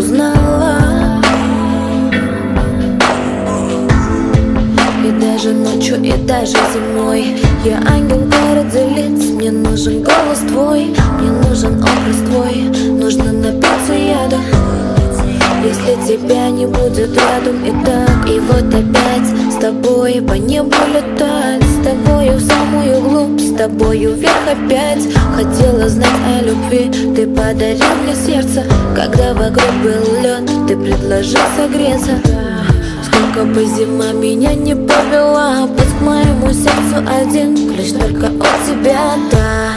узнала. И даже ночью, и даже зимой я ангел города лиц. Мне нужен голос твой, мне нужен образ твой. Нужно напиться яда, если тебя не будет рядом. И так, и вот опять с тобой по небу летать, с тобою в самую глубь, с тобою вверх опять. Хотела знать о любви, ты подарил мне сердце. Когда вокруг был лед, ты предложил согреться. Сколько бы зима меня не повела, путь к моему сердцу один, ключ только от тебя, да.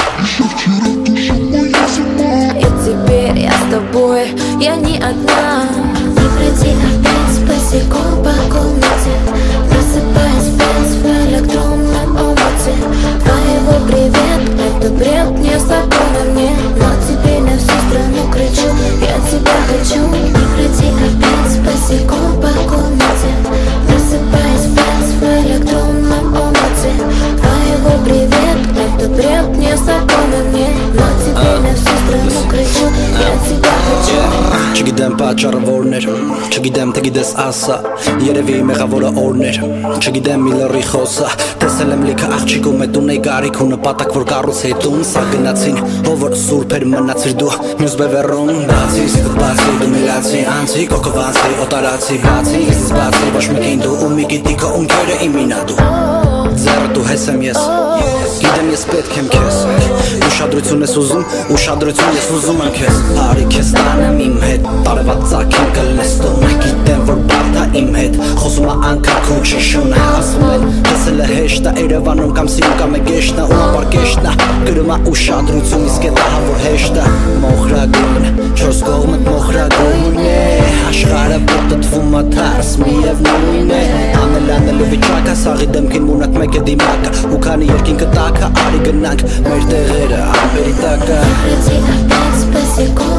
И теперь я с тобой, я не одна. Не пройти опять босиком по комнате, просыпаясь опять в электронном омуте. Твоего привет, это бред, не знакомый мне, но теперь на всю страну кричу, я тебя хочу. Не пройти опять босиком по комнате, просыпаясь опять в электронном омуте. Твоего привет, это бред, не знакомый мне, но теперь на всю страну кричу, я тебя хочу. Չգիտեմ պատճառը որն էր, չգիտեմ թե գիտես ասա, երևի մեղավորը օրն էր, չգիտեմ մի լրի խոսա, տեսել եմ լիքը աղջիկ ու մետ ունեի գարիք ու նպատակ որ կառուցեի տուն, սա գնացին, ով որ սուրբ էր մնացիր դու, մյուս բևեռում բացի, սիտը բացի, դու միլացի, անցի, կոկովանցի, օտարացի, բացի, իսս բացի, ոչ մեկին դու ու մի գիտի քո ունքերը իմինա դու, ձեռը դու հես եմ ես, գիտեմ ես պետք եմ քեզ, ուշադրություն ես ուզում, ուշադրություն ես ուզում եմ քեզ, արի քեզ տանեմ իմ հետ, տարեված ծակին կլնես տուն, գիտեմ որ բարդ է իմ հետ, խոսում է անկակ ու շիշուն է, ասում են տեսել է հեշտ է, Երևանում կամ սիրում կամ է գեշտ է, ու ապարկեշտ է, գրում է ուշադրություն, իսկ էդ ահա որ հեշտ է, մոխրագույն, չորս կողմդ մոխրագույն է, աշխարհը պտտվում է թարս, միևնույն է, անելու վիճակը, սաղի դեմքին մունակ մեկ է դիմակը, ու քանի երկինքը տակը, արի գնանք մեր տեղերը, ամպերի տակը.